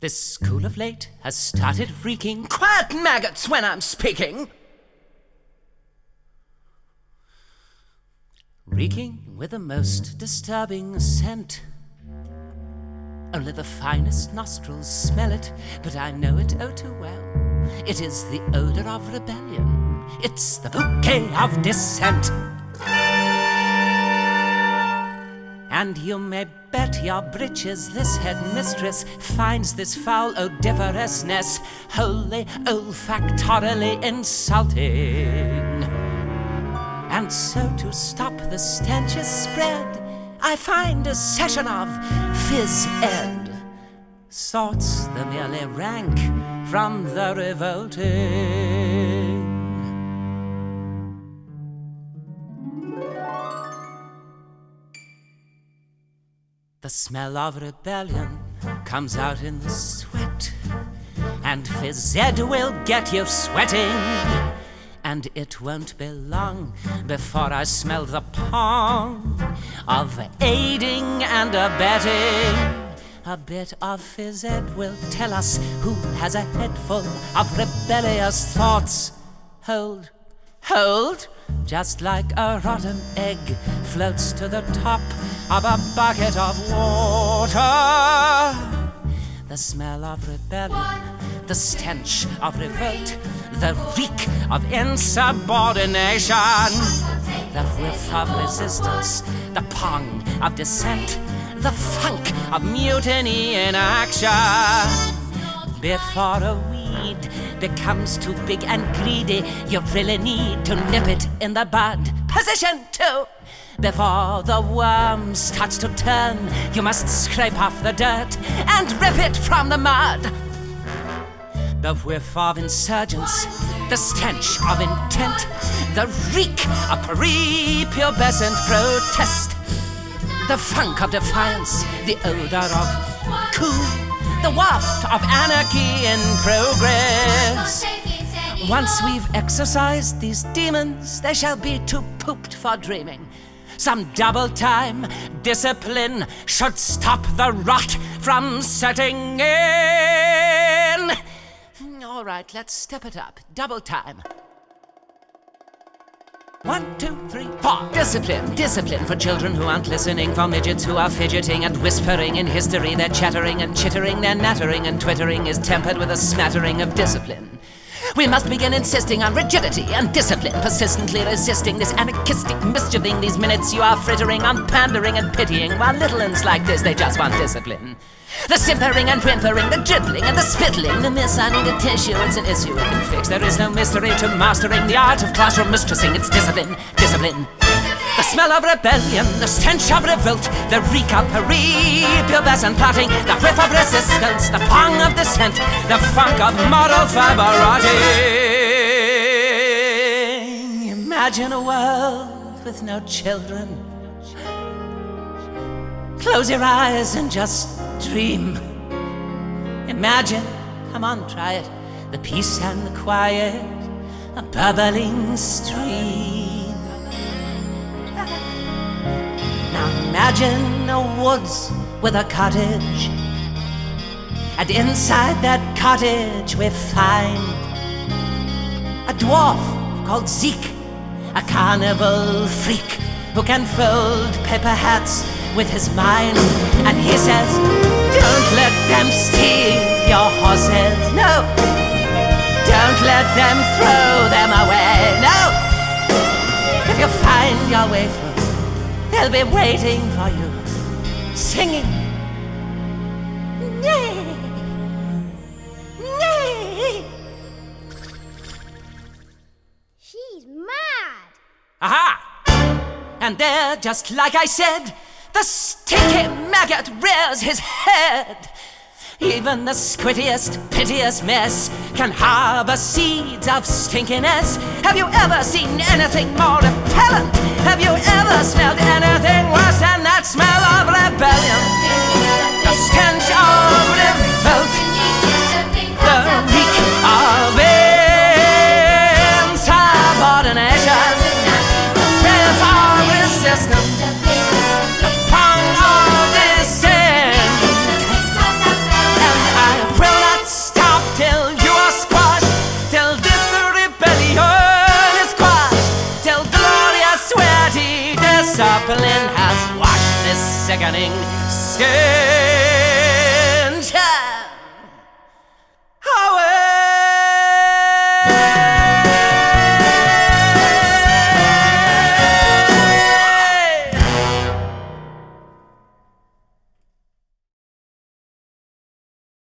This school of late has started freaking. Quiet, maggots, when I'm speaking! Reeking with the most disturbing scent. Only the finest nostrils smell it, but I know it oh too well. It is the odor of rebellion. It's the bouquet of dissent. And you may bet your breeches this headmistress finds this foul odoriferousness wholly olfactorily insulting. And so to stop the stench's spread, I find a session of phys-ed. Sorts the merely rank from the revolting. The smell of rebellion comes out in the sweat, and phys-ed will get you sweating. And it won't be long before I smell the pong of aiding and abetting. A bit of phys-ed will tell us who has a head full of rebellious thoughts. Hold, hold, just like a rotten egg floats to the top of a bucket of water. The smell of rebellion, the stench of revolt, the reek of insubordination, the whiff of resistance, the pong of dissent, the funk of mutiny in action. Before a weed becomes too big and greedy, you really need to nip it in the bud. Position 2. Before the worm starts to turn, you must scrape off the dirt and rip it from the mud. The whiff of insurgence, the stench of intent, the reek of prepubescent protest, the funk of defiance, the odor of coup, the waft of anarchy in progress. Once we've exorcised these demons, they shall be too pooped for dreaming. Some double-time discipline should stop the rot from setting in. All right, let's step it up. Double time. 1, 2, 3, 4. Discipline, discipline for children who aren't listening, for midgets who are fidgeting and whispering in history. They're chattering and chittering, they're nattering, and twittering is tempered with a smattering of discipline. We must begin insisting on rigidity and discipline, persistently resisting this anarchistic mischieving. These minutes you are frittering on pandering and pitying, while little uns like this, they just want discipline. The simpering and whimpering, the dribbling and the spittling. The miss, I need a tissue, it's an issue we can fix. There is no mystery to mastering the art of classroom mistressing. It's discipline, discipline. The smell of rebellion, the stench of revolt, the reek of prepubescent plotting, the whiff of resistance, the pong of dissent, the funk of moral fiber-rotting. Imagine a world with no children. Close your eyes and just dream. Imagine, come on, try it, the peace and the quiet, a bubbling stream. Now imagine a woods with a cottage, and inside that cottage we find a dwarf called Zeke, a carnival freak who can fold paper hats with his mind. And he says, don't let them steal your horses, no. Don't let them throw them away, no. If you find your way through, they'll be waiting for you, singing, nay, nay. She's mad. Aha! And there, just like I said, the stinky maggot rears his head. Even the squittiest, piteous mess can harbor seeds of stinkiness. Have you ever seen anything more repellent? Have you ever smelled anything worse than that smell of rebellion? The stench of revolt, the reek of insubordination, the breath of resistance, the pong of dissent. And I sickening state.